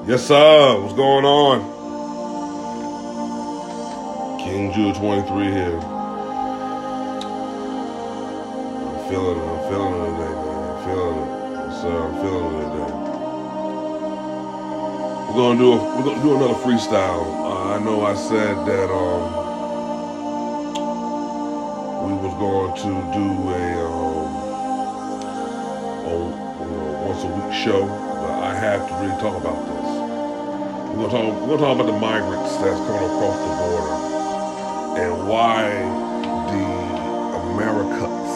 Yes, sir. What's going on? King Jew 23 here. I'm feeling it. I'm feeling it today, man. I'm feeling it. Yes, sir. I'm feeling it today. We're gonna do another freestyle. I know I said that we was going to do a once a week show, but I have to really talk about this. We're gonna talk about the migrants that's coming across the border and why the Americas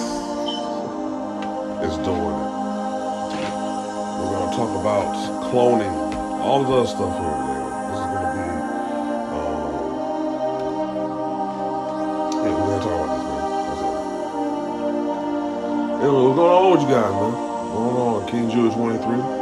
is doing it. We're gonna talk about cloning, all this other stuff here. This is gonna be, we're gonna talk about this, man. That's all. Anyway, what's going on with you guys, man? What's going on? King Jewish 23.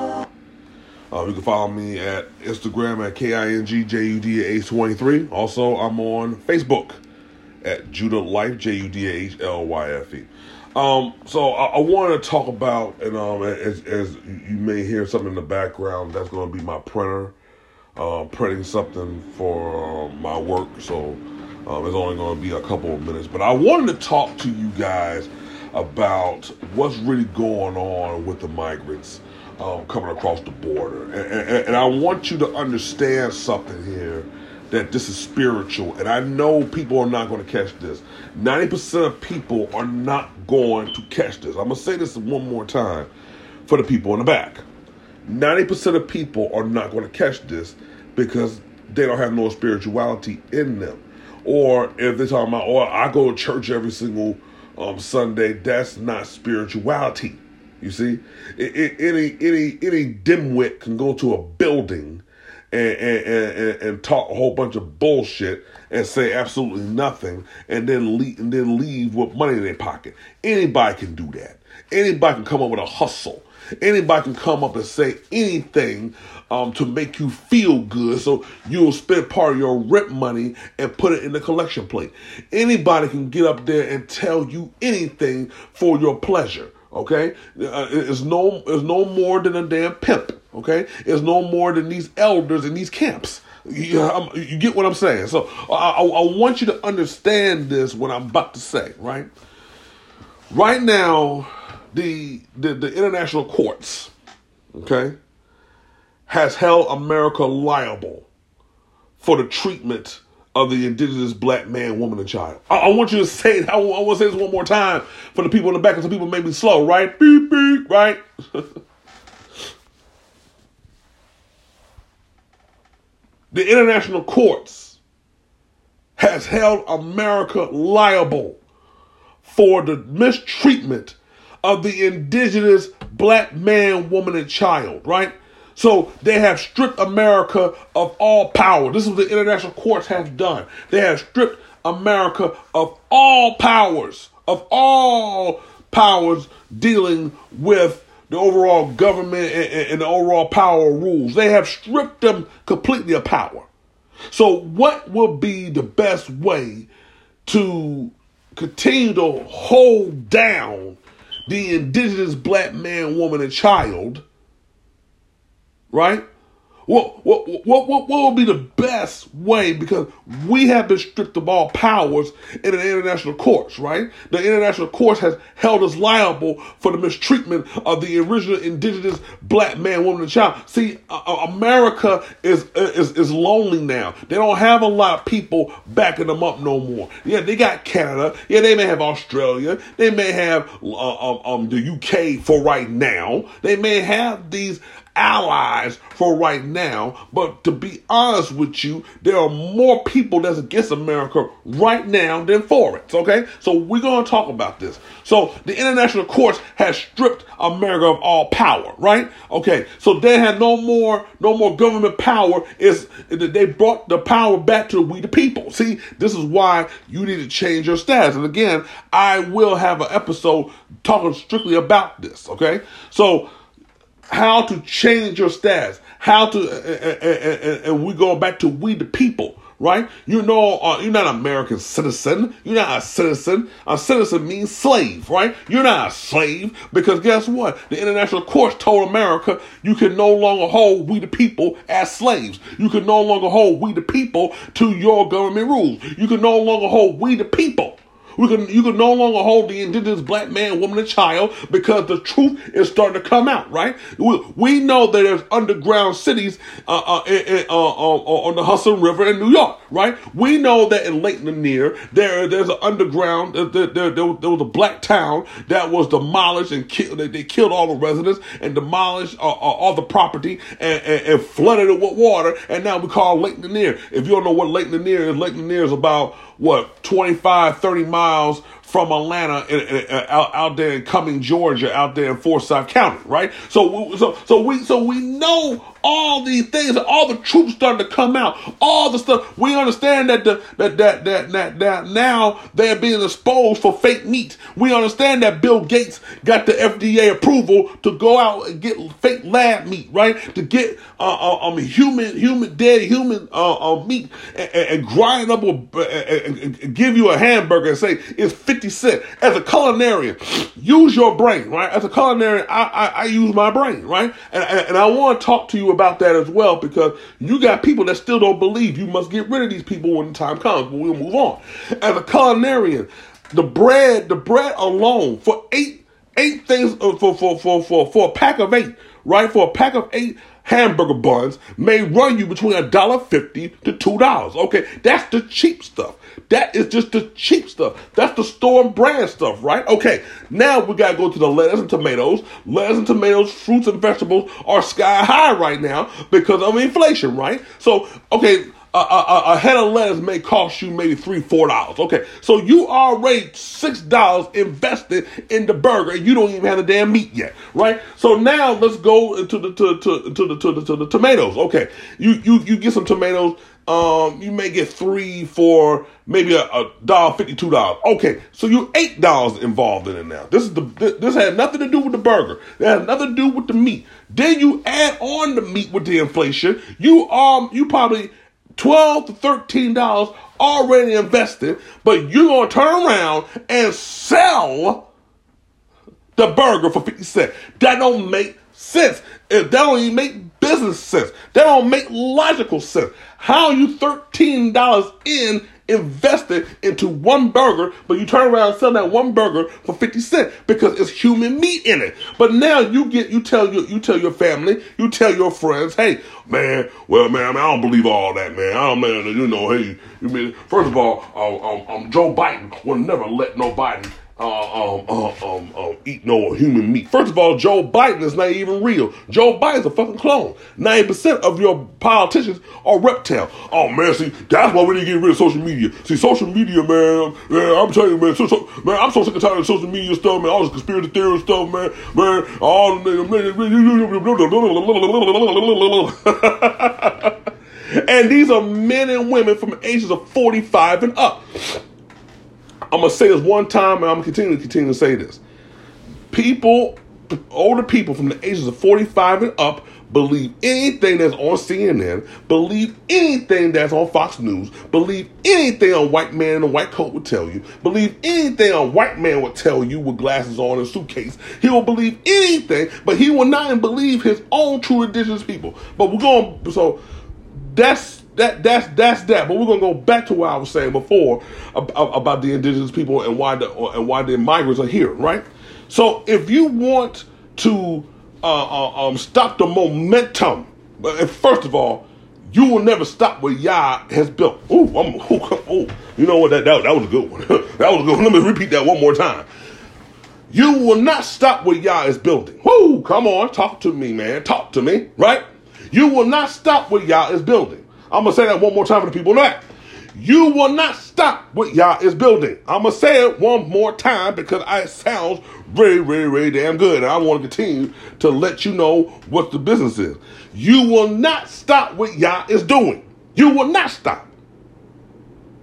You can follow me at Instagram at KINGJUDAH23. Also, I'm on Facebook at Judah Life, JUDAHLYFE. So I wanted to talk about, and as you may hear something in the background, that's going to be my printer, printing something for my work. So it's only going to be a couple of minutes. But I wanted to talk to you guys about what's really going on with the migrants coming across the border. And I want you to understand something here, that this is spiritual. And I know people are not going to catch this. 90% of people are not going to catch this. I'm going to say this one more time for the people in the back. 90% of people are not going to catch this because they don't have no spirituality in them. Or if they're talking about, oh, I go to church every single Sunday, that's not spirituality. You see, any dimwit can go to a building and talk a whole bunch of bullshit and say absolutely nothing, and then leave with money in their pocket. Anybody can do that. Anybody can come up with a hustle. Anybody can come up and say anything to make you feel good, so you'll spend part of your rent money and put it in the collection plate. Anybody can get up there and tell you anything for your pleasure. Okay, it's no more than a damn pimp. Okay, it's no more than these elders in these camps. You get what I'm saying? So I want you to understand this, what I'm about to say. Right now, the international courts, okay, has held America liable for the treatment of the indigenous black man, woman, and child. I want you to say it. I want to say this one more time for the people in the back, because some people may be slow, right? Beep, beep, right? The international courts has held America liable for the mistreatment of the indigenous black man, woman, and child, right? So they have stripped America of all power. This is what the international courts have done. They have stripped America of all powers dealing with the overall government and the overall power rules. They have stripped them completely of power. So what will be the best way to continue to hold down the indigenous black man, woman, and child? Right? What will be the best way? Because we have been stripped of all powers in the international courts, right? The international courts has held us liable for the mistreatment of the original indigenous black man, woman, and child. See, America is lonely now. They don't have a lot of people backing them up no more. Yeah, they got Canada. Yeah, they may have Australia. They may have the UK for right now. They may have these allies for right now, but to be honest with you, there are more people that's against America right now than for it. Okay, so we're going to talk about this. So the international courts has stripped America of all power, right? Okay, so they had no more government power. They brought the power back to we the people. See, this is why you need to change your status. And again, I will have an episode talking strictly about this. Okay, so how to change your status, how to, and we go back to we the people, right? You're not an American citizen. You're not a citizen. A citizen means slave, right? You're not a slave because guess what? The international courts told America you can no longer hold we the people as slaves. You can no longer hold we the people to your government rules. You can no longer hold we the people. You can no longer hold the indigenous black man, woman, and child because the truth is starting to come out, right? We know that there's underground cities on the Hudson River in New York, right? We know that in Lake Lanier, there's an underground, there was a black town that was demolished and killed. They killed all the residents and demolished all the property and flooded it with water, and now we call Lake Lanier. If you don't know what Lake Lanier is about, 25, 30 miles from Atlanta, out there in Cumming, Georgia, out there in Forsyth County, right? So we know all these things, all the truth starting to come out, all the stuff. We understand that now they're being exposed for fake meat. We understand that Bill Gates got the FDA approval to go out and get fake lab meat, right? To get dead human meat and grind up and give you a hamburger and say it's 50 cents. As a culinarian, use your brain, right? As a culinarian, I use my brain, right? And I want to talk to you about that as well because you got people that still don't believe. You must get rid of these people when the time comes, but we'll move on. As a culinarian, the bread alone for eight things for a pack of 8, right? For a pack of 8 hamburger buns may run you between $1.50 to $2. Okay, that's the cheap stuff. That is just the cheap stuff. That's the store brand stuff, right? Okay, now we got to go to the lettuce and tomatoes. Lettuce and tomatoes, fruits and vegetables are sky high right now because of inflation, right? So, okay, a head of lettuce may cost you maybe $3, $4. Okay, so you already $6 invested in the burger, and you don't even have the damn meat yet, right? So now let's go into the tomatoes. Okay, you get some tomatoes. You may get 3 for maybe $1.50, $2. Okay, so you $8 involved in it now. This had nothing to do with the burger. It had nothing to do with the meat. Then you add on the meat with the inflation. You probably $12 to $13 already invested, but you're gonna turn around and sell the burger for 50 cents. That don't make sense. That don't even make business sense. That don't make logical sense. How are you $13 invested into one burger, but you turn around and sell that one burger for 50 cents because it's human meat in it. But now you tell your family, you tell your friends, hey, man, I don't believe all that, man. First of all, Joe Biden will never let nobody eat no human meat. First of all, Joe Biden is not even real. Joe Biden's a fucking clone. 90% of your politicians are reptile. Oh man, see, that's why we need to get rid of social media. See, social media, man, I'm telling you, man, man, I'm so sick and tired of social media stuff, man, all this conspiracy theory stuff, man, all and these are men and women from ages of 45 and up. I'm going to say this one time, and I'm going to continue to say this. Older people from the ages of 45 and up believe anything that's on CNN, believe anything that's on Fox News, believe anything a white man in a white coat would tell you, believe anything a white man would tell you with glasses on and a suitcase. He will believe anything, but he will not even believe his own true indigenous people. But that's that. But we're gonna go back to what I was saying before about the indigenous people and why the migrants are here, right? So if you want to stop the momentum, first of all, you will never stop what Yah has built. You know what? That was a good one. That was a good one. Let me repeat that one more time. You will not stop what Yah is building. Woo! Come on, talk to me, man. Talk to me, right? You will not stop what Yah is building. I'm going to say that one more time for the people back. You will not stop what Yah is building. I'm going to say it one more time because it sounds very, very, very damn good. And I want to continue to let you know what the business is. You will not stop what Yah is doing. You will not stop.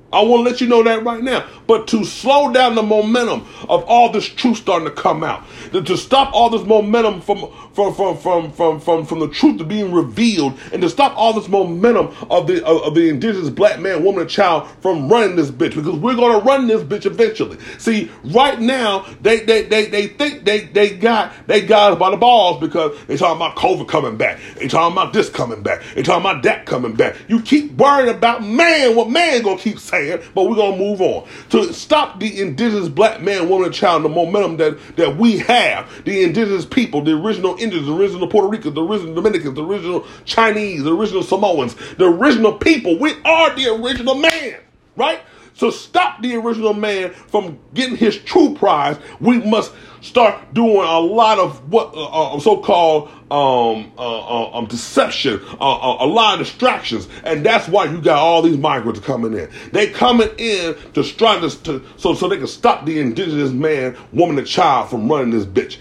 I want to let you know that right now. But to slow down the momentum of all this truth starting to come out, to stop all this momentum from the truth being revealed, and to stop all this momentum of the indigenous black man, woman, and child from running this bitch, because we're gonna run this bitch eventually. See, right now they think they got us by the balls because they talking about COVID coming back, they talking about this coming back, they talking about that coming back. You keep worrying about what man gonna keep saying, but we're gonna move on. To stop the indigenous black man, woman, and child, the momentum that we have, the indigenous people, the original Indians, the original Puerto Ricans, the original Dominicans, the original Chinese, the original Samoans, the original people. We are the original man, right? So stop the original man from getting his true prize. We must start doing a lot of what so-called deception, a lot of distractions, and that's why you got all these migrants coming in. They coming in to try so they can stop the indigenous man, woman, and child from running this bitch.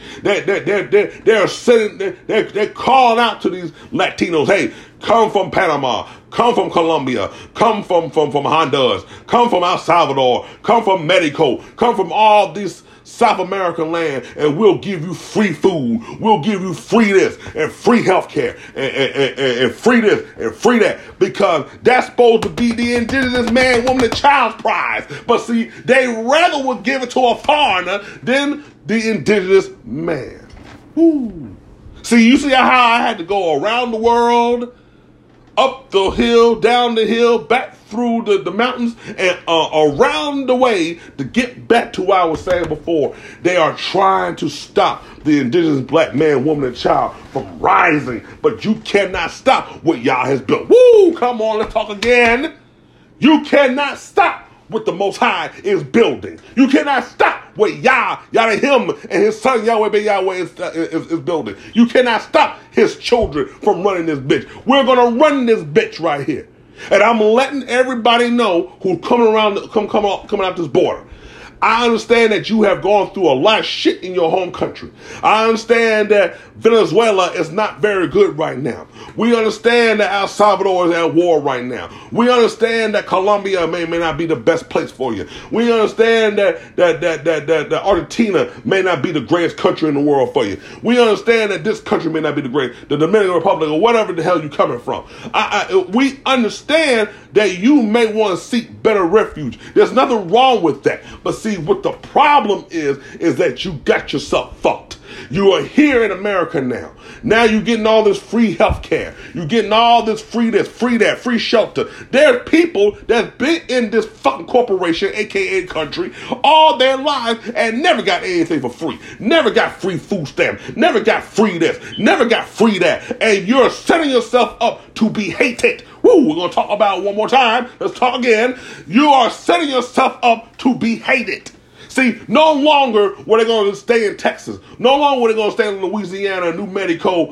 They're calling out to these Latinos, hey, come from Panama, come from Colombia, come from Honduras, come from El Salvador, come from Mexico, come from all these South American land, and we'll give you free food, we'll give you free this and free healthcare and free this and free that, because that's supposed to be the indigenous man, woman, and child's prize. But see, they rather would give it to a foreigner than the indigenous man. Woo. See, you see how I had to go around the world, up the hill, down the hill, back through the mountains, and around the way to get back to what I was saying before. They are trying to stop the indigenous black man, woman, and child from rising, but you cannot stop what Yah has built. Woo! Come on, let's talk again. You cannot stop what the Most High is building. You cannot stop what Yah him and his son Yahweh Ben Yahweh is building. You cannot stop his children from running this bitch. We're gonna run this bitch right here, and I'm letting everybody know who's coming out this border. I understand that you have gone through a lot of shit in your home country. I understand that Venezuela is not very good right now. We understand that El Salvador is at war right now. We understand that Colombia may not be the best place for you. We understand that Argentina may not be the greatest country in the world for you. We understand that this country may not be the Dominican Republic or whatever the hell you're coming from. We understand that you may want to seek better refuge. There's nothing wrong with that. But see, what the problem is that you got yourself fucked. You are here in America now. Now you're getting all this free health care. You're getting all this free this, free that, free shelter. There are people that's been in this fucking corporation, aka country, all their lives and never got anything for free. Never got free food stamps. Never got free this. Never got free that. And you're setting yourself up to be hated. Woo, we're going to talk about it one more time. Let's talk again. You are setting yourself up to be hated. See, no longer were they going to stay in Texas. No longer were they going to stay in Louisiana, New Mexico,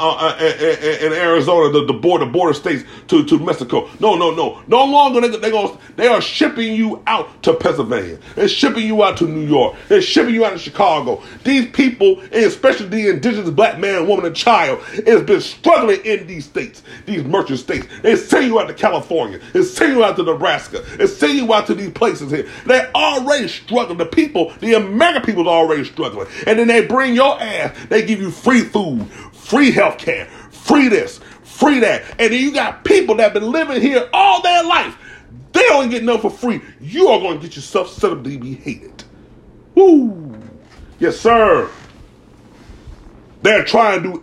and Arizona, the border states to Mexico. No. No longer they are shipping you out to Pennsylvania. They're shipping you out to New York. They're shipping you out to Chicago. These people, and especially the indigenous black man, woman, and child, has been struggling in these states, these merchant states. They send you out to California. They send you out to Nebraska. They send you out to these places here. They're already struggling. The American people are already struggling. And then they bring your ass, they give you free food, free health care, free this, free that. And then you got people that have been living here all their life. They don't get nothing for free. You are going to get yourself set up to be hated. Woo! Yes, sir. They're trying to do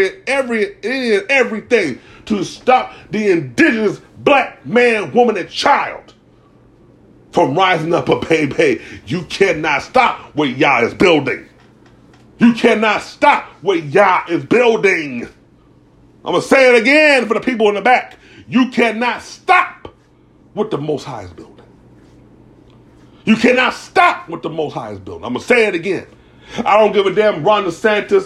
everything to stop the indigenous black man, woman, and child from rising up, baby. You cannot stop what Yah is building. You cannot stop what Yah is building. I'm going to say it again for the people in the back. You cannot stop what the Most High is building. You cannot stop what the Most High is building. I'm going to say it again. I don't give a damn Ron DeSantis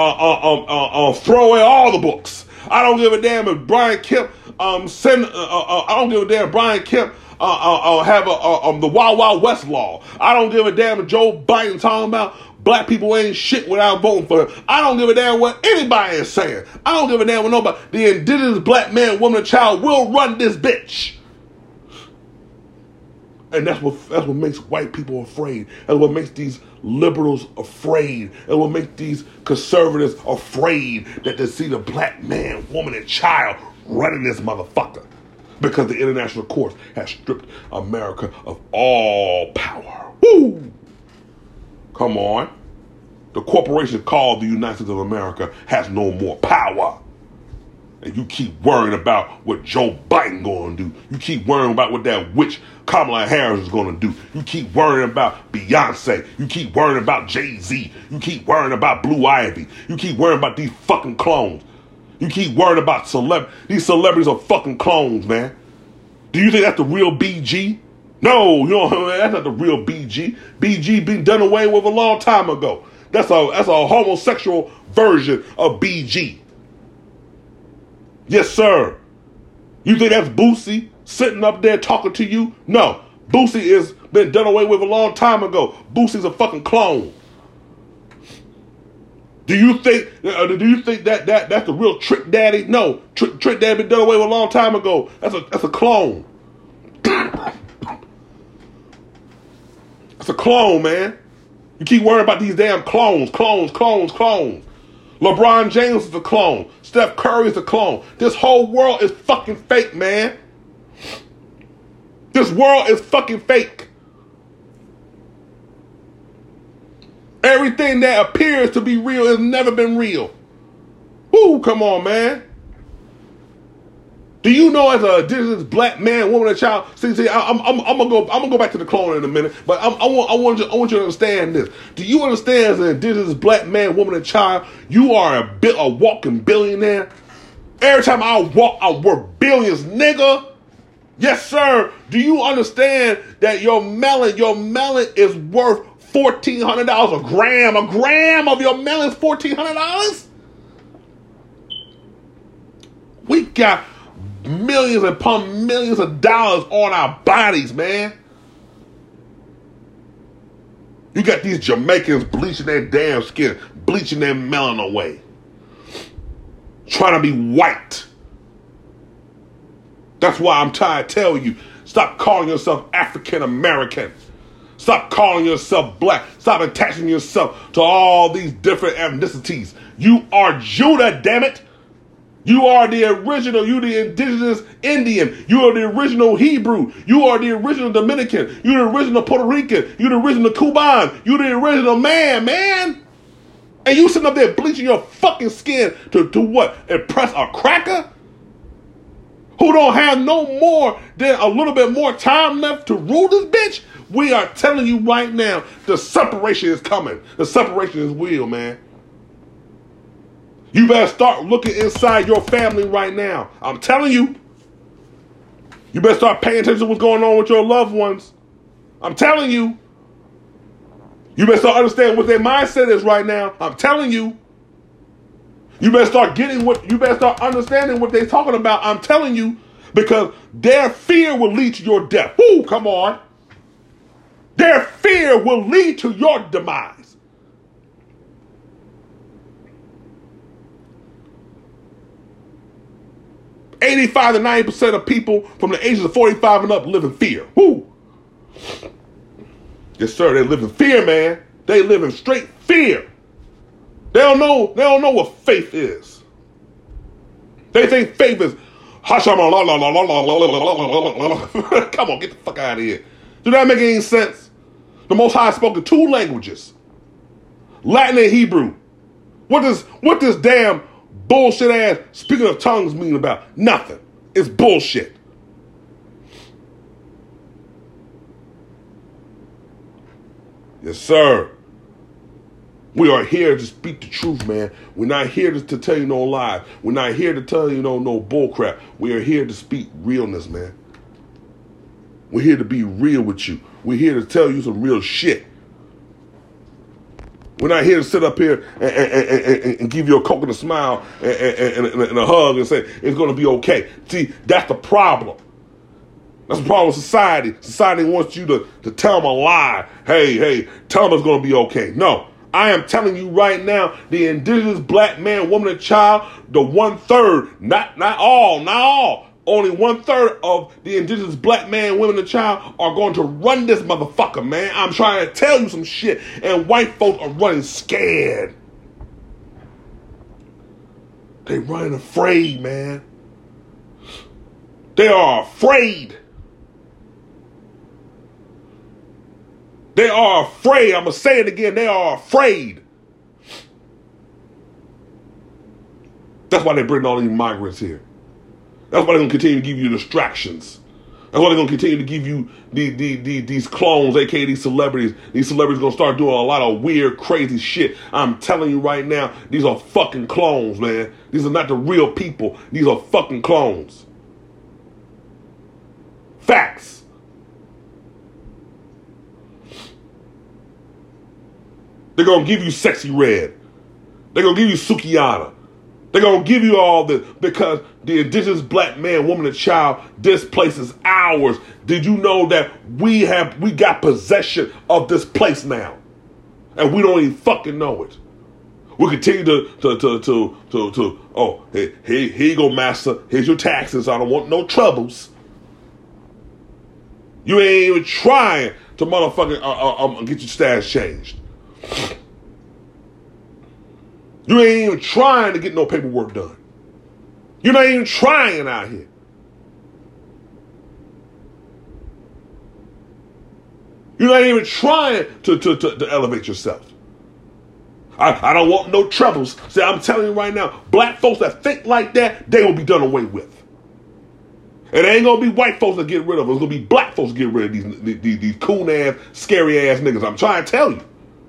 throw away all the books. I don't give a damn if Brian Kemp I don't give a damn if Brian Kemp have the Wild Wild West law. I don't give a damn if Joe Biden talking about black people ain't shit without voting for him. I don't give a damn what anybody is saying. I don't give a damn what nobody. The indigenous black man, woman, and child will run this bitch. And that's what makes white people afraid. That's what makes these liberals afraid. That's what makes these conservatives afraid that they see the black man, woman, and child running this motherfucker. Because the international court has stripped America of all power. Woo! Come on. The corporation called the United States of America has no more power. And you keep worrying about what Joe Biden going to do. You keep worrying about what that witch Kamala Harris is going to do. You keep worrying about Beyonce. You keep worrying about Jay-Z. You keep worrying about Blue Ivy. You keep worrying about these fucking clones. You keep worrying about these celebrities are fucking clones, man. Do you think that's the real BG? No, that's not the real BG. BG been done away with a long time ago. That's a homosexual version of BG. Yes, sir. You think that's Boosie sitting up there talking to you? No. Boosie is been done away with a long time ago. Boosie's a fucking clone. Do you think that that's the real Trick Daddy? No. Trick Daddy been done away with a long time ago. That's a clone. That's a clone, man. You keep worrying about these damn clones. LeBron James is a clone. Steph Curry is a clone. This whole world is fucking fake, man. This world is fucking fake. Everything that appears to be real has never been real. Woo, come on, man. Do you know as a indigenous black man, woman, and child? See, I'm gonna go back to the clone in a minute, but I want you to understand this. Do you understand as an indigenous black man, woman, and child, you are a walking billionaire? Every time I walk, I work billions, nigga. Yes, sir. Do you understand that your melon is worth $1,400 a gram? A gram of your melon is $1,400. We got millions upon millions of dollars on our bodies, man. You got these Jamaicans bleaching their damn skin, bleaching their melon away, trying to be white. That's why I'm trying to tell you, stop calling yourself African American. Stop calling yourself black. Stop attaching yourself to all these different ethnicities. You are Judah, damn it. You are the original. You the indigenous Indian. You are the original Hebrew. You are the original Dominican. You the original Puerto Rican. You the original Cuban. You the original man. And you sitting up there bleaching your fucking skin to what? Impress a cracker? Who don't have no more than a little bit more time left to rule this bitch? We are telling you right now, the separation is coming. The separation is real, man. You better start looking inside your family right now. I'm telling you. You better start paying attention to what's going on with your loved ones. I'm telling you. You better start understanding what their mindset is right now. I'm telling you. You better start understanding what they're talking about. I'm telling you. Because their fear will lead to your death. Woo, come on. Their fear will lead to your demise. 85 to 90% of people from the ages of 45 and up live in fear. Woo! Yes, sir. They live in fear, man. They live in straight fear. They don't know what faith is. They think faith is come on, get the fuck out of here. Do that make any sense? The Most High spoke in 2 languages, Latin and Hebrew. What does damn bullshit ass speaking of tongues mean about? Nothing. It's bullshit. Yes, sir. We are here to speak the truth, man. We're not here to tell you no lies. We're not here to tell you no bull crap. We are here to speak realness, man. We're here to be real with you. We're here to tell you some real shit. We're not here to sit up here and give you a coconut smile and a hug and say it's going to be okay. See, that's the problem. That's the problem with society. Society wants you to tell them a lie. Hey, tell them it's going to be okay. No, I am telling you right now, the indigenous black man, woman, and child, the 1/3, not all, only 1/3 of the indigenous black man, women, and child are going to run this motherfucker, man. I'm trying to tell you some shit, and white folks are running scared. They running afraid, man. They are afraid. They are afraid. I'm going to say it again. They are afraid. That's why they bring all these migrants here. That's why they're going to continue to give you distractions. That's why they're going to continue to give you these clones, aka these celebrities. These celebrities are going to start doing a lot of weird, crazy shit. I'm telling you right now, these are fucking clones, man. These are not the real people. These are fucking clones. Facts. They're going to give you Sexy Red. They're going to give you Sukihana. They're going to give you all this because the indigenous black man, woman, and child, this place is ours. Did you know that we got possession of this place now? And we don't even fucking know it. We continue oh, here you go, master. Here's your taxes. I don't want no troubles. You ain't even trying to motherfucking get your status changed. You ain't even trying to get no paperwork done. You're not even trying out here. You're not even trying to elevate yourself. I don't want no troubles. See, I'm telling you right now, black folks that think like that, they will be done away with. It ain't gonna be white folks that get rid of them. It's gonna be black folks that get rid of these coon ass, scary ass niggas. I'm trying to tell you.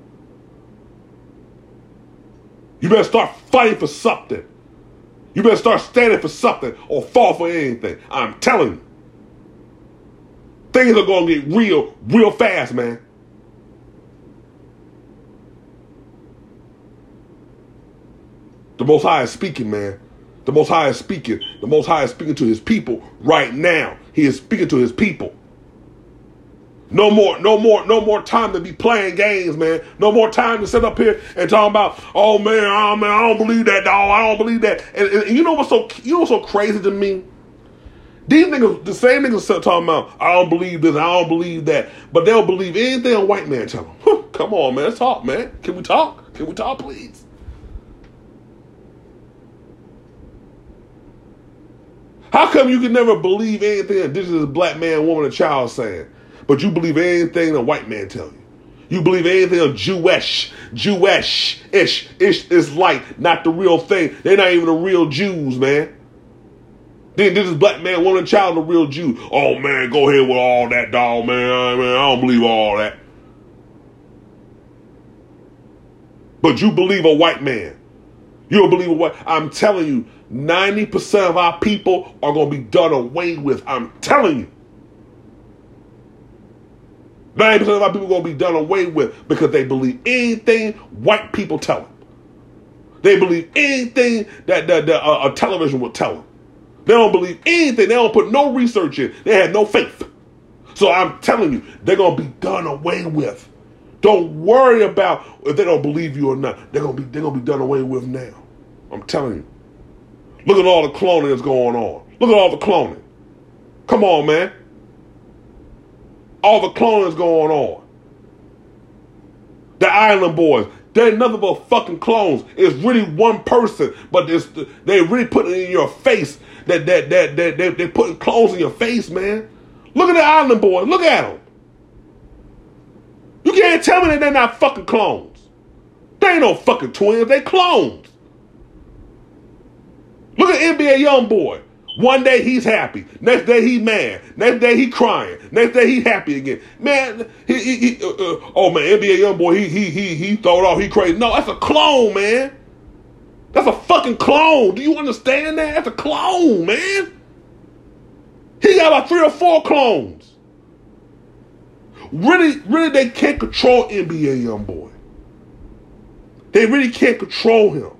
You better start fighting for something. You better start standing for something or fall for anything. I'm telling you. Things are going to get real fast, man. The Most High is speaking, man. The Most High is speaking. The Most High is speaking to his people right now. He is speaking to his people. No more time to be playing games, man. No more time to sit up here and talk about, oh man, I don't believe that, dog. I don't believe that. And you know what's so crazy to me? These niggas, the same niggas talking about, I don't believe this, I don't believe that, but they'll believe anything a white man tell them. Come on, man, let's talk, man. Can we talk? Can we talk, please? How come you can never believe anything a indigenous black man, woman, or child is saying? But you believe anything a white man tell you. You believe anything a Jewish-ish is like, not the real thing. They're not even the real Jews, man. Then this is black man, woman, and child, the real Jew. Oh, man, go ahead with all that, dog, man. I don't believe all that. But you believe a white man. You don't believe a white. I'm telling you, 90% of our people are going to be done away with. I'm telling you. 90% of our people are going to be done away with because they believe anything white people tell them. They believe anything that a television will tell them. They don't believe anything. They don't put no research in. They have no faith. So I'm telling you, they're going to be done away with. Don't worry about if they don't believe you or not. They're going to be done away with now. I'm telling you. Look at all the cloning that's going on. Look at all the cloning. Come on, man. All the cloning that's going on. The Island Boys. They're nothing but fucking clones. It's really one person, but they really put it in your face. They're putting clones in your face, man. Look at the Island Boys. Look at them. You can't tell me that they're not fucking clones. They ain't no fucking twins. They clones. Look at NBA Youngboy. One day he's happy. Next day he's mad. Next day he crying. Next day he happy again. Man, oh man, NBA Youngboy, he throw it off. He crazy. No, that's a clone, man. That's a fucking clone. Do you understand that? That's a clone, man. He got about 3 or 4 clones. Really, they can't control NBA Youngboy. They really can't control him.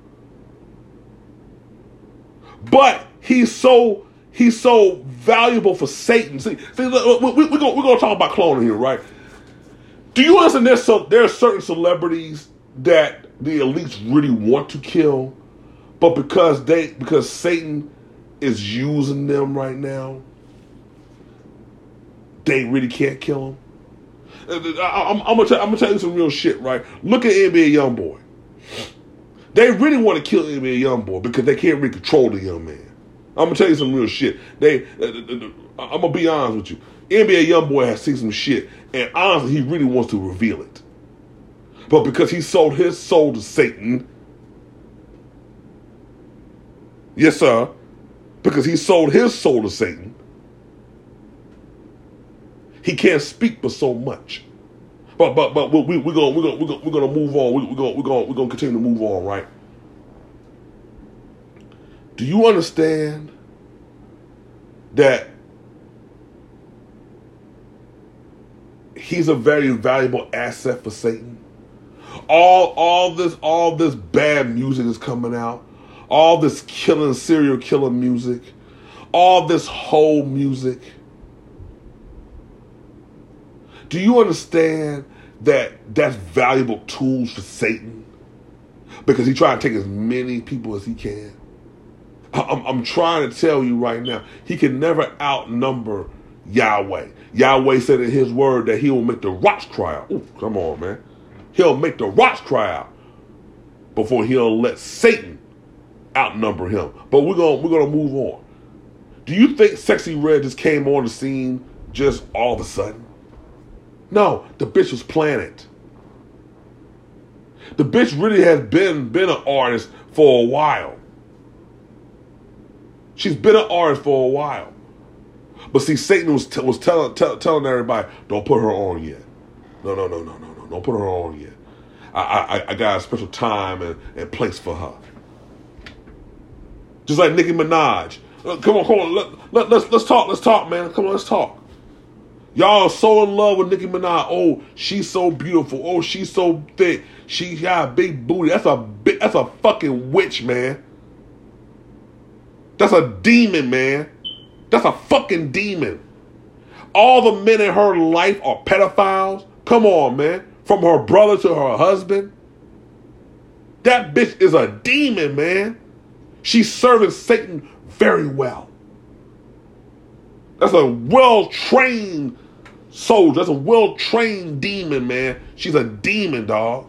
But he's so valuable for Satan. See, we're gonna talk about cloning here, right? Do you understand? There are certain celebrities that the elites really want to kill, but because Satan is using them right now, they really can't kill him. I'm gonna tell you some real shit, right? Look at NBA YoungBoy. They really want to kill NBA YoungBoy because they can't really control the young man. I'm gonna tell you some real shit. I'm gonna be honest with you. NBA YoungBoy has seen some shit, and honestly, he really wants to reveal it. But because he sold his soul to Satan, yes, sir, because he sold his soul to Satan, he can't speak but so much. But we're gonna move on. We're gonna continue to move on, right? Do you understand that he's a very valuable asset for Satan? All this bad music is coming out. All this serial killer music. All this whole music. Do you understand that that's valuable tools for Satan? Because he's trying to take as many people as he can. I'm trying to tell you right now, he can never outnumber Yahweh. Yahweh said in his word that he will make the rocks cry out. Ooh, come on, man. He'll make the rocks cry out before he'll let Satan outnumber him. But we're gonna move on. Do you think Sexy Red just came on the scene just all of a sudden? No, the bitch was planted. The bitch really has been an artist for a while. She's been an artist for a while. But see, Satan was telling everybody, don't put her on yet. No, don't put her on yet. I got a special time and place for her. Just like Nicki Minaj. Come on, let's talk, man. Come on, let's talk. Y'all are so in love with Nicki Minaj. Oh, she's so beautiful. Oh, she's so thick. She got a big booty. That's a fucking witch, man. That's a demon, man. That's a fucking demon. All the men in her life are pedophiles. Come on, man. From her brother to her husband. That bitch is a demon, man. She's serving Satan very well. That's a well-trained soldier. That's a well-trained demon, man. She's a demon, dog.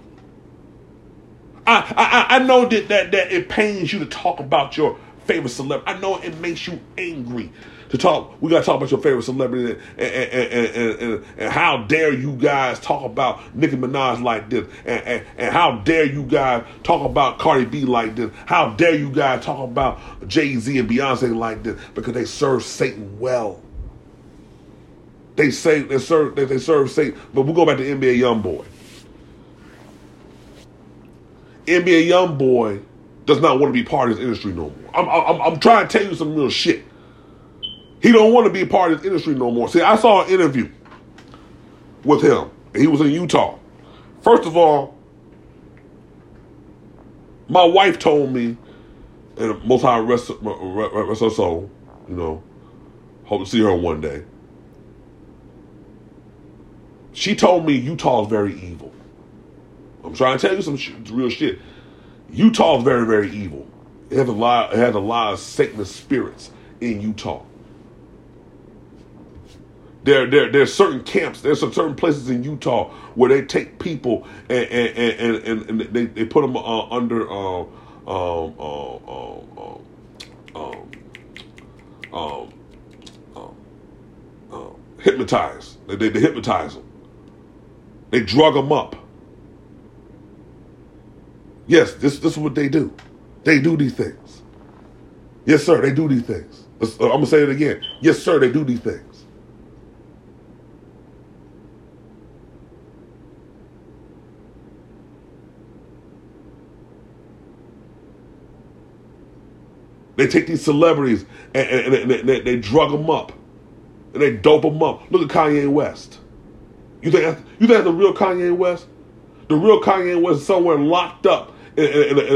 I know that it pains you to talk about your favorite celebrity. I know it makes you angry to talk. We gotta talk about your favorite celebrity and how dare you guys talk about Nicki Minaj like this, and how dare you guys talk about Cardi B like this? How dare you guys talk about Jay-Z and Beyonce like this? Because they serve Satan well. They serve Satan. But we'll go back to NBA YoungBoy. NBA YoungBoy does not want to be part of this industry no more. I'm trying to tell you some real shit. He don't want to be a part of this industry no more. See, I saw an interview with him. And he was in Utah. First of all, my wife told me, and Most High rest her soul, you know, hope to see her one day. She told me Utah is very evil. I'm trying to tell you some real shit. Utah is very, very evil. It has a lot of Satanist spirits in Utah. There's certain camps. There's some certain places in Utah where they take people and they put them under hypnotize. They hypnotize them. They drug them up. Yes, this is what they do. They do these things. Yes, sir, they do these things. I'm going to say it again. Yes, sir, they do these things. They take these celebrities and they drug them up. And they dope them up. Look at Kanye West. You think that's the real Kanye West? The real Kanye West is somewhere locked up in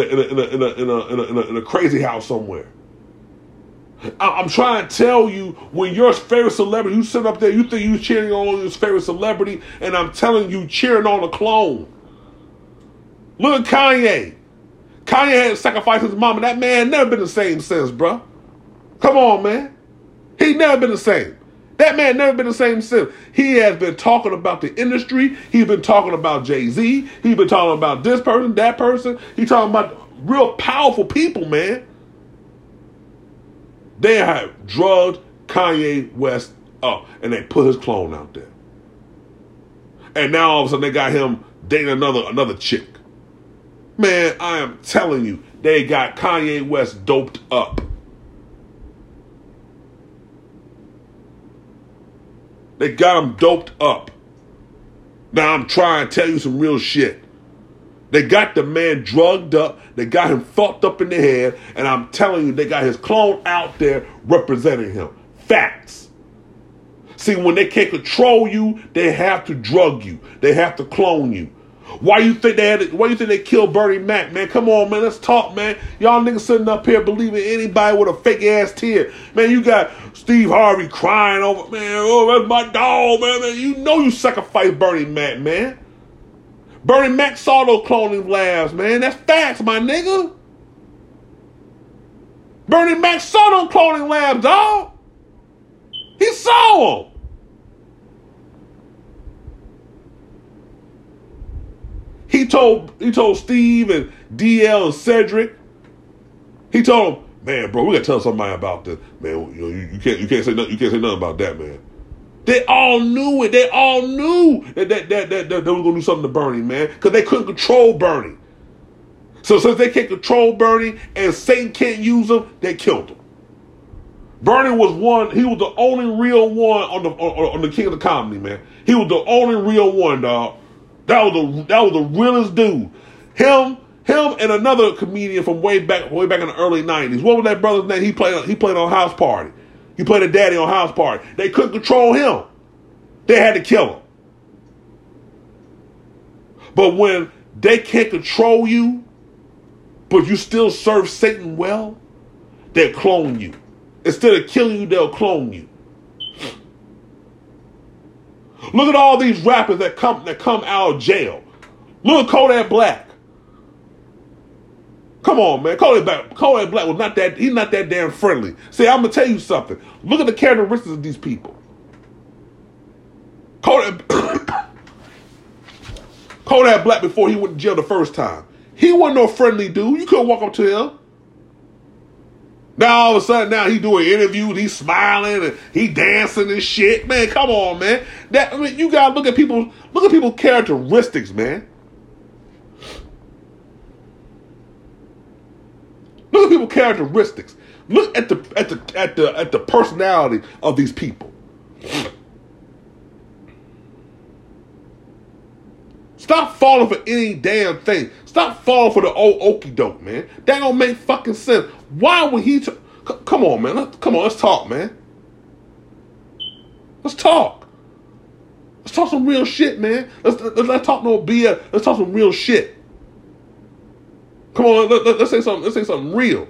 a crazy house somewhere. I'm trying to tell you, when your favorite celebrity, you sit up there, you think you cheering on your favorite celebrity, and I'm telling you, cheering on a clone. Look at Kanye. Kanye had to sacrifice his mama. That man never been the same since, bruh. Come on, man. He never been the same. That man never been the same since. He has been talking about the industry. He's been talking about Jay-Z. He's been talking about this person, that person. He's talking about real powerful people, man. They have drugged Kanye West up, and they put his clone out there. And now all of a sudden they got him dating another chick. Man, I am telling you, they got Kanye West doped up. They got him doped up. Now I'm trying to tell you some real shit. They got the man drugged up. They got him fucked up in the head. And I'm telling you, they got his clone out there representing him. Facts. See, when they can't control you, they have to drug you. They have to clone you. Why you think they killed Bernie Mac, man? Come on, man. Let's talk, man. Y'all niggas sitting up here believing anybody with a fake ass tear. Man, you got Steve Harvey crying over, man, oh, that's my dog, man. You know you sacrificed Bernie Mac, man. Bernie Mac saw those cloning labs, man. That's facts, my nigga. Bernie Mac saw those cloning labs, dog. He saw them. He told Steve and DL and Cedric. He told them, man, bro, we gotta tell somebody about this, man. You can't say nothing. You can't say nothing about that, man. They all knew it. They all knew that they were gonna do something to Bernie, man, because they couldn't control Bernie. So since they can't control Bernie and Satan can't use him, they killed him. Bernie was one. He was the only real one on the King of the Comedy, man. He was the only real one, dog. That was the realest dude. Him and another comedian from way back in the early 90s. What was that brother's name? He played on House Party. He played a daddy on House Party. They couldn't control him. They had to kill him. But when they can't control you, but you still serve Satan well, they'll clone you. Instead of killing you, they'll clone you. Look at all these rappers that come out of jail. Look at Kodak Black. Come on, man. Kodak Black was not that. He's not that damn friendly. See, I'm gonna tell you something. Look at the characteristics of these people. Kodak Black, before he went to jail the first time, he wasn't no friendly dude. You couldn't walk up to him. Now all of a sudden, now he doing interviews, he's smiling and he dancing and shit. Man, come on, man. You gotta look at people's characteristics, man. Look at people's characteristics. Look at the personality of these people. Stop falling for any damn thing. Stop falling for the old okie doke, man. That don't make fucking sense. Why would he? Come on, man. Let's talk, man. Let's talk. Let's talk some real shit, man. Let's talk no BS. Let's talk some real shit. Come on, let's say something. Let's say something real.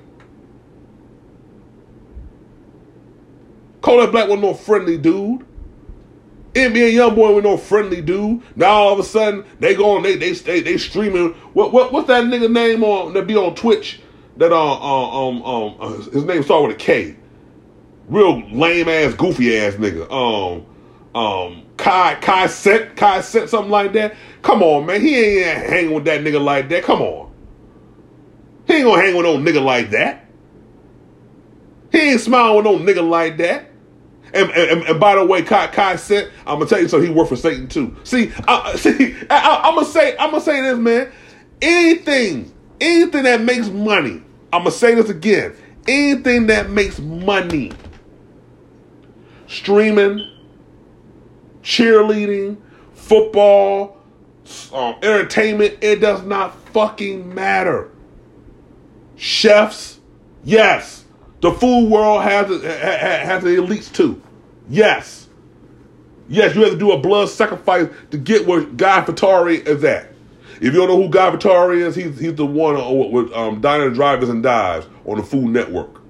Kodak Black wasn't no friendly dude. NBA Youngboy was no friendly dude. Now all of a sudden they streaming. What's that nigga name that be on Twitch? That his name started with a K. Real lame ass, goofy ass nigga. Kai Sent, something like that. Come on, man. He ain't hanging with that nigga like that. Come on. He ain't gonna hang with no nigga like that. He ain't smiling with no nigga like that. And by the way, Kai Sent, I'm gonna tell you something. He worked for Satan too. I'm gonna say this, man. Anything that makes money. I'm gonna say this again. Anything that makes money, streaming, cheerleading, football, entertainment, it does not fucking matter. Chefs, yes. The food world has the elites too. Yes. Yes, you have to do a blood sacrifice to get where Guy Fieri is at. If you don't know who Guy Fieri is, he's the one with Diner Drivers and Dives on the Food Network.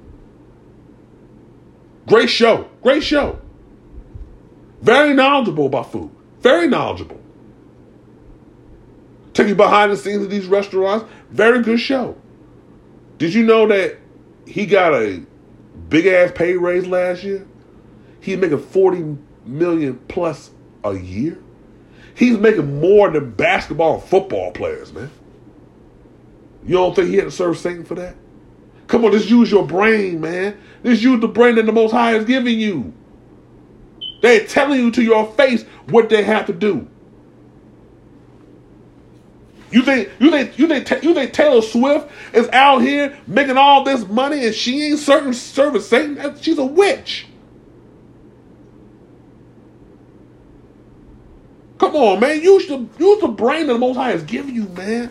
Great show. Great show. Very knowledgeable about food. Very knowledgeable. Take you behind the scenes of these restaurants. Very good show. Did you know that he got a big ass pay raise last year. He's making $40 million plus a year. He's making more than basketball and football players, man. You don't think he had to serve Satan for that? Come on, just use your brain, man. Just use the brain that the Most High is giving you. They're telling you to your face what they have to do. You think Taylor Swift is out here making all this money and she ain't serving Satan? She's a witch. Come on, man. Use the brain that the Most High has given you, man.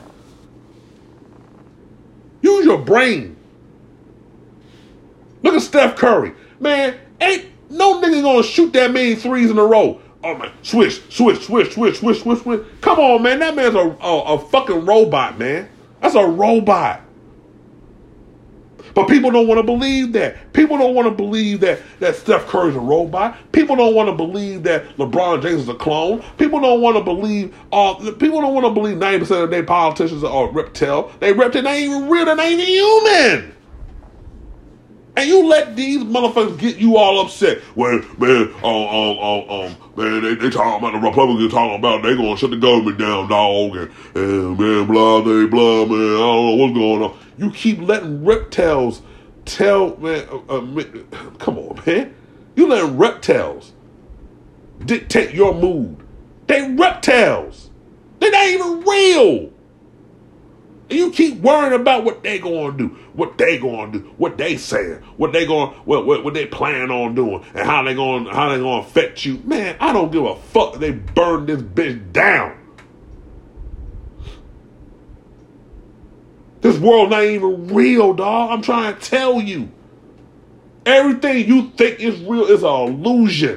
Use your brain. Look at Steph Curry. Man, ain't no nigga gonna shoot that many threes in a row. Oh, man. Swish. Come on, man. That man's a fucking robot, man. That's a robot. But people don't want to believe that. People don't want to believe that Steph Curry's a robot. People don't want to believe that LeBron James is a clone. People don't want to believe 90% of their politicians are reptile. They reptile. They ain't even real. They ain't even human. And you let these motherfuckers get you all upset. Well, man, they talking about the Republicans talking about they gonna shut the government down, dog, and man, blah, man, I don't know what's going on. You keep letting reptiles tell, man, come on, man. You letting reptiles dictate your mood. They reptiles. They're not even real. And you keep worrying about what they gonna do, what they saying, what they plan on doing, and how they gonna affect you. Man, I don't give a fuck. They burn this bitch down. This world not even real, dog. I'm trying to tell you. Everything you think is real is an illusion.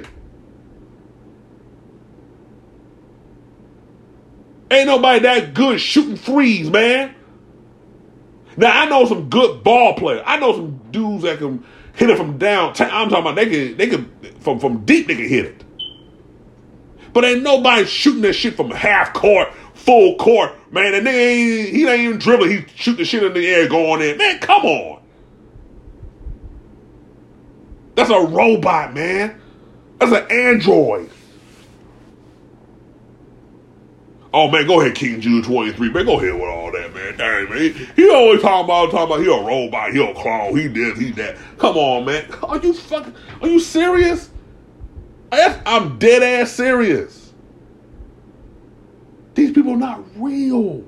Ain't nobody that good shooting threes, man. Now, I know some good ball players. I know some dudes that can hit it from downtown. I'm talking about they can from deep they can hit it. But ain't nobody shooting that shit from half court, full court, man. And he ain't even dribbling. He shooting the shit in the air going in. Man, come on. That's a robot, man. That's an android. Oh, man, go ahead, King Jude 23. Man, go ahead with all that, man. Dang, man. He always talking about he a robot, he a clone, he this, he that. Come on, man. Are you serious? I'm dead ass serious. These people are not real.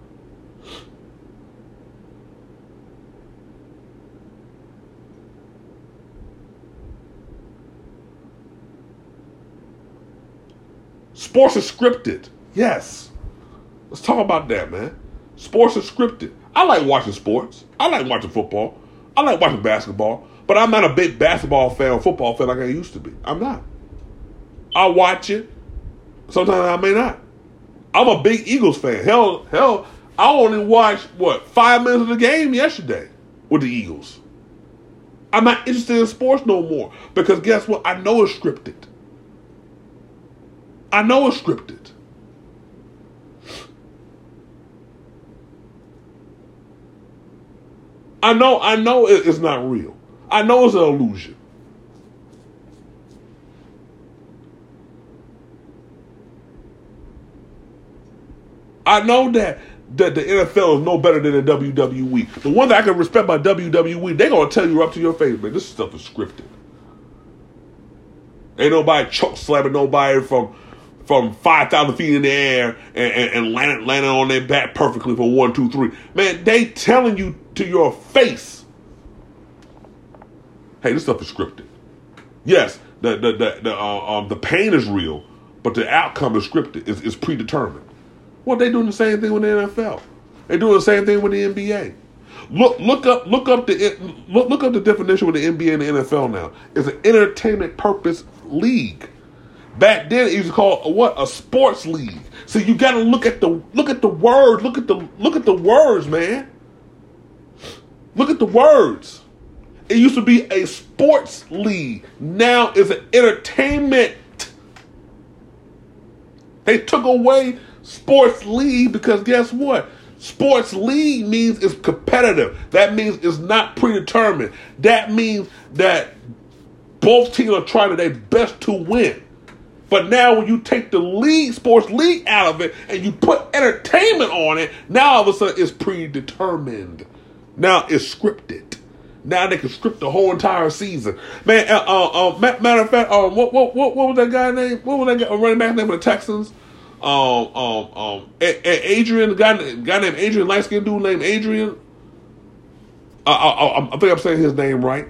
Sports is scripted. Yes. Let's talk about that, man. Sports are scripted. I like watching sports. I like watching football. I like watching basketball. But I'm not a big basketball fan or football fan like I used to be. I'm not. I watch it. Sometimes I may not. I'm a big Eagles fan. Hell, I only watched, 5 minutes of the game yesterday with the Eagles. I'm not interested in sports no more. Because guess what? I know it's scripted. I know it's scripted. I know it's not real. I know it's an illusion. I know that the NFL is no better than the WWE. The one that I can respect by WWE, they're going to tell you up to your face, man, this stuff is scripted. Ain't nobody choke slamming nobody from 5,000 feet in the air and landing on their back perfectly for 1, 2, 3. Man, they telling you to your face, hey, this stuff is scripted. Yes, the pain is real, but the outcome is scripted. Is predetermined. Well, they doing the same thing with the NFL. They doing the same thing with the NBA. Look up the definition with the NBA and the NFL now. It's an entertainment purpose league. Back then, it was called a sports league. So you got to look at the words. Look at the words, man. Look at the words. It used to be a sports league. Now it's an entertainment. They took away sports league because guess what? Sports league means it's competitive. That means it's not predetermined. That means that both teams are trying their best to win. But now when you take the sports league out of it, and you put entertainment on it, now all of a sudden it's predetermined. Now it's scripted. Now they can script the whole entire season. Man, matter of fact, what was that guy name? What was that guy, running back name for the Texans? Adrian, guy named Adrian, light skinned dude named Adrian. I think I'm saying his name right.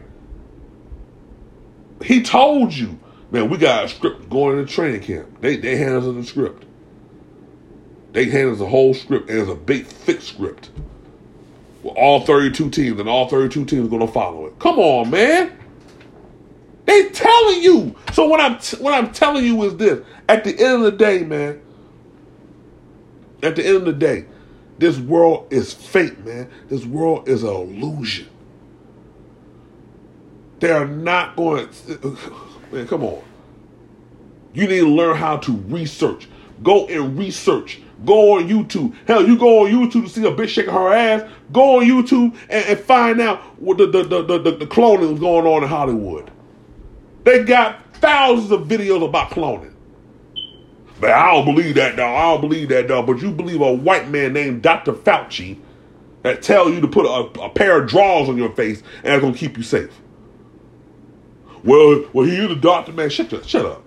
He told you, man, we got a script going into training camp. They hand us the script. They hand us the whole script, and it's a big, thick script with all 32 teams, and all 32 teams are going to follow it. Come on, man. They telling you. So what I'm telling you is this: at the end of the day, man. At the end of the day, this world is fake, man. This world is an illusion. They are not going to... Man, come on. You need to learn how to research. Go and research. Go on YouTube. Hell, you go on YouTube to see a bitch shaking her ass. Go on YouTube and find out what the cloning that's going on in Hollywood. They got thousands of videos about cloning. But I don't believe that, dog. I don't believe that, dog. But you believe a white man named Dr. Fauci that tell you to put a pair of drawers on your face and it's going to keep you safe. Well, he is a doctor, man. Shut up.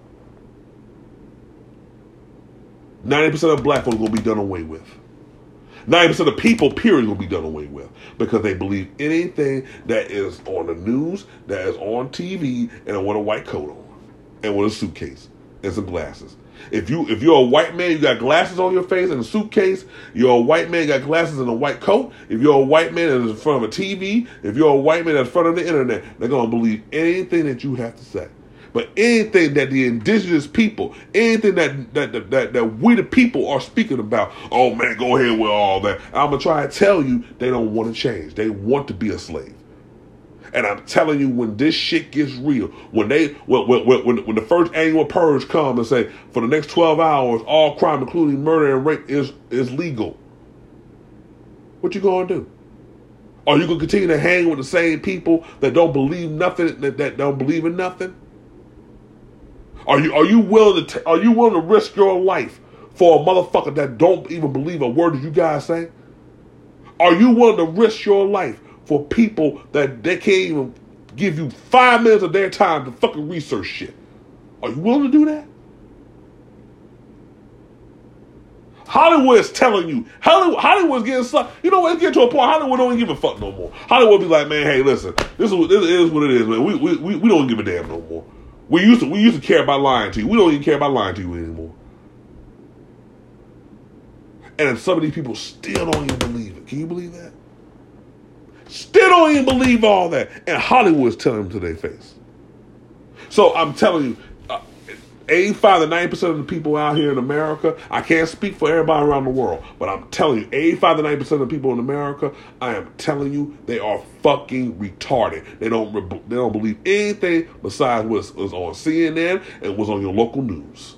90% of black folks are going to be done away with. 90% of people, period, will be done away with because they believe anything that is on the news, that is on TV, and with a white coat on, and with a suitcase and some glasses. If you're a white man, you got glasses on your face and a suitcase. You're a white man, you got glasses and a white coat. If you're a white man that's in front of a TV, if you're a white man that's in front of the internet, they're going to believe anything that you have to say. But anything that the indigenous people, anything that we the people are speaking about, oh man, go ahead with all that. I'm going to try to tell you, they don't want to change. They want to be a slave. And I'm telling you, when this shit gets real, when the first annual purge come and say, for the next 12 hours, all crime, including murder and rape, is legal, what you gonna do? Are you gonna continue to hang with the same people that don't believe nothing, that don't believe in nothing? Are you willing to risk your life for a motherfucker that don't even believe a word that you guys say? Are you willing to risk your life for people that they can't even give you 5 minutes of their time to fucking research shit? Are you willing to do that? Hollywood is telling you. Hollywood's getting sucked. You know what? It's getting to a point Hollywood don't even give a fuck no more. Hollywood be like, man, hey, listen, this is what it is, man. We don't give a damn no more. We used to care about lying to you. We don't even care about lying to you anymore. And some of these people still don't even believe it. Can you believe that? Still don't even believe all that. And Hollywood's telling them to their face. So I'm telling you, 85 to 90% of the people out here in America, I can't speak for everybody around the world, but I'm telling you, 85 to 90% of the people in America, I am telling you, they are fucking retarded. They don't believe anything besides what was on CNN and what's on your local news.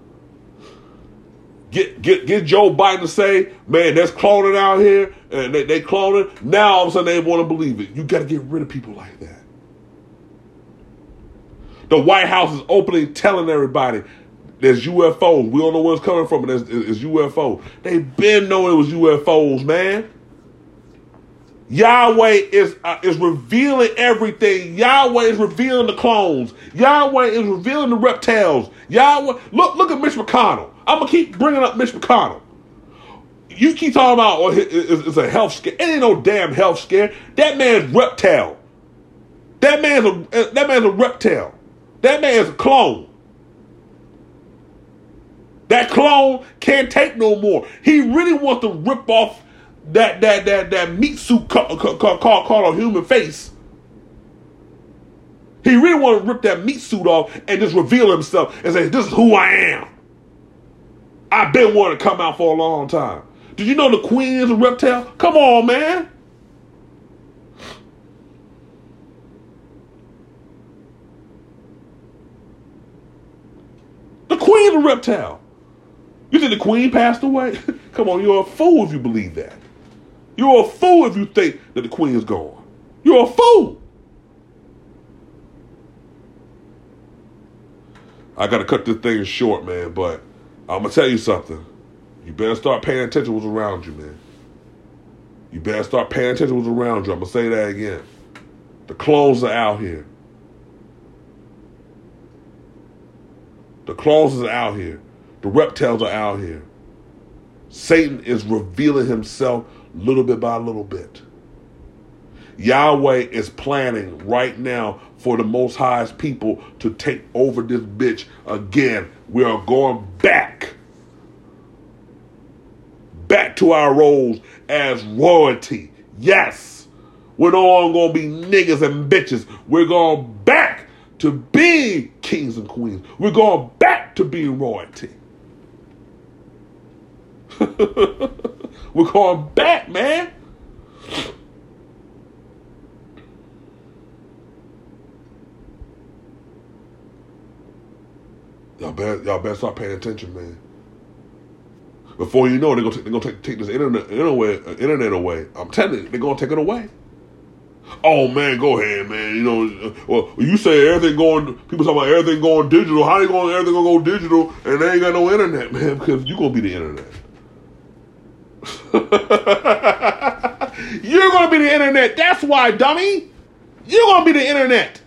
Get Joe Biden to say, man, there's cloning out here, and they cloning. Now all of a sudden they want to believe it. You got to get rid of people like that. The White House is openly telling everybody there's UFOs. We don't know where it's coming from, but it's UFOs. They've been knowing it was UFOs, man. Yahweh is revealing everything. Yahweh is revealing the clones. Yahweh is revealing the reptiles. Yahweh, look at Mitch McConnell. I'm going to keep bringing up Mitch McConnell. You keep talking about it's a health scare. It ain't no damn health scare. That man's reptile. That man's a reptile. That man's a clone. That clone can't take no more. He really wants to rip off that meat suit called a human face. He really wants to rip that meat suit off and just reveal himself and say, this is who I am. I've been wanting to come out for a long time. Did you know the queen is a reptile? Come on, man. The queen is a reptile. You think the queen passed away? Come on, you're a fool if you believe that. You're a fool if you think that the queen is gone. You're a fool. I got to cut this thing short, man, but I'm going to tell you something. You better start paying attention to what's around you, man. You better start paying attention to what's around you. I'm going to say that again. The clones are out here. The clones are out here. The reptiles are out here. Satan is revealing himself little bit by little bit. Yahweh is planning right now for the Most High's people to take over this bitch again. We are going back to our roles as royalty. Yes, we're no longer going to be niggas and bitches. We're going back to being kings and queens. We're going back to being royalty. We're going back, man. Y'all better start paying attention, man. Before you know it, they're gonna take this internet away. I'm telling you, they're gonna take it away. Oh man, go ahead, man. You know, well, you say everything going. People talk about everything going digital. How everything gonna go digital and they ain't got no internet, man? Because you gonna be the internet. You're gonna be the internet. That's why, dummy. You're gonna be the internet.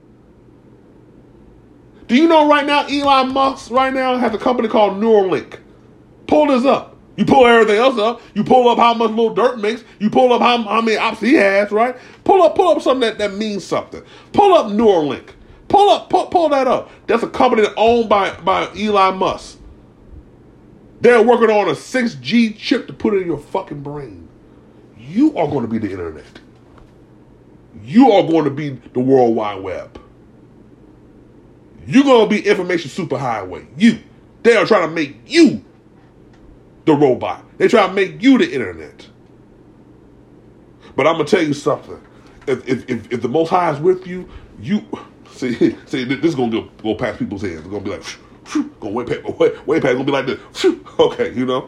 Do you know right now Elon Musk right now has a company called Neuralink? Pull this up. You pull everything else up. You pull up how much little dirt makes. You pull up how many ops he has, right? Pull up something that means something. Pull up Neuralink. Pull that up. That's a company owned by Elon Musk. They're working on a 6G chip to put in your fucking brain. You are going to be the internet. You are going to be the World Wide Web. You're going to be information superhighway. They are trying to make you the robot. They try to make you the internet. But I'm gonna tell you something. If the Most High is with you, you see this is gonna go past people's hands. It's gonna be like going way past. It's gonna be like this. Okay, you know.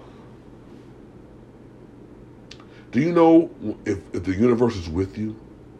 Do you know if the universe is with you?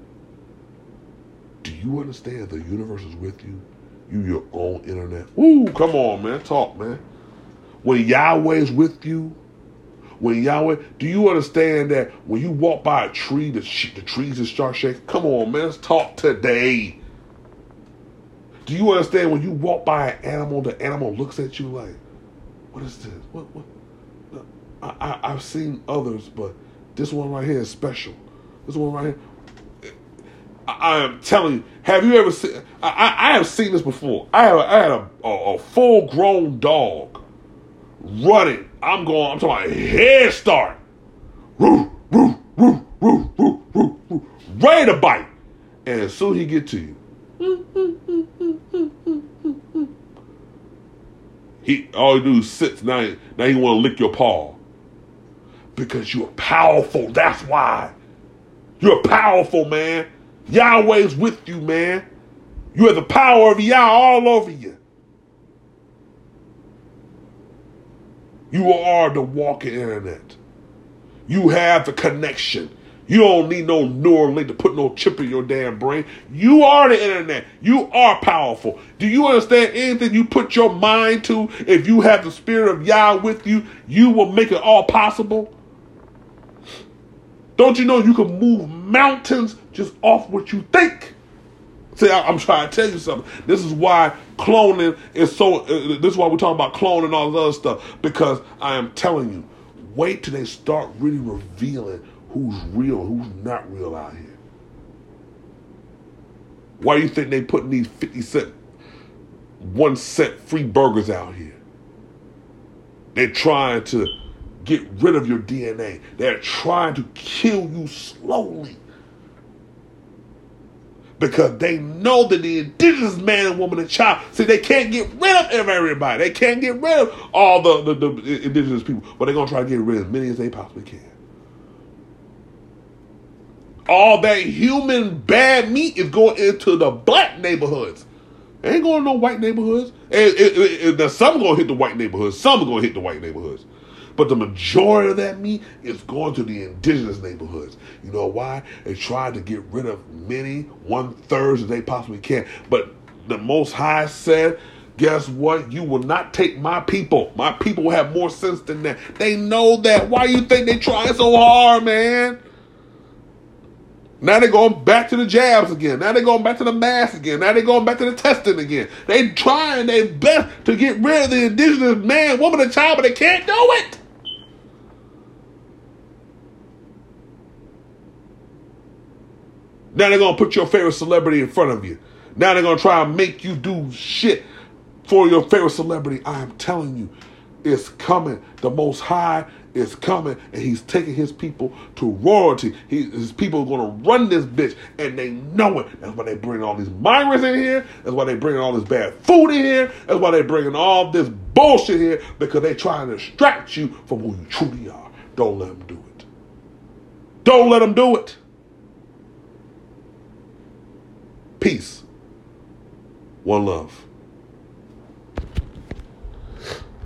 Do you understand the universe is with you? You your own internet. Ooh, come on, man. Talk, man. When Yahweh is with you, do you understand that when you walk by a tree, the trees just start shaking? Come on, man, let's talk today. Do you understand when you walk by an animal, the animal looks at you like, what is this? What? I've seen others, but this one right here is special. This one right here. I am telling you, have you ever seen, I have seen this before. I had a full-grown dog running. I'm talking about head start. Roo, roo, roo, roo, roo, roo, roo. Ready to bite. And as soon as he get to you, all he do is sit. Now he want to lick your paw. Because you're powerful. That's why. You're powerful, man. Yahweh's with you, man. You have the power of Yah all over you. You are the walking internet. You have the connection. You don't need no Neuralink to put no chip in your damn brain. You are the internet. You are powerful. Do you understand anything you put your mind to? If you have the spirit of Yah with you, you will make it all possible. Don't you know you can move mountains just off what you think? See, I'm trying to tell you something. This is why cloning is so... this is why we're talking about cloning and all this other stuff. Because I am telling you, wait till they start really revealing who's real and who's not real out here. Why do you think they putting these 50-cent, 1-cent free burgers out here? They're trying to get rid of your DNA. They're trying to kill you slowly. Because they know that the indigenous man and woman and child, see, they can't get rid of everybody. They can't get rid of all the indigenous people. But they're going to try to get rid of as many as they possibly can. All that human bad meat is going into the black neighborhoods. It ain't going to no white neighborhoods. And some are going to hit the white neighborhoods. Some are going to hit the white neighborhoods. But the majority of that meat is going to the indigenous neighborhoods. You know why? They tried to get rid of many, 1/3 as they possibly can. But the Most High said, guess what? You will not take my people. My people have more sense than that. They know that. Why you think they try so hard, man? Now they're going back to the jabs again. Now they're going back to the mask again. Now they're going back to the testing again. They trying their best to get rid of the indigenous man, woman, and child, but they can't do it. Now they're going to put your favorite celebrity in front of you. Now they're going to try and make you do shit for your favorite celebrity. I am telling you, it's coming. The Most High is coming, and he's taking his people to royalty. His people are going to run this bitch, and they know it. That's why they bring all these migrants in here. That's why they bring all this bad food in here. That's why they bringing all this bullshit here, because they trying to distract you from who you truly are. Don't let them do it. Don't let them do it. Peace. One love.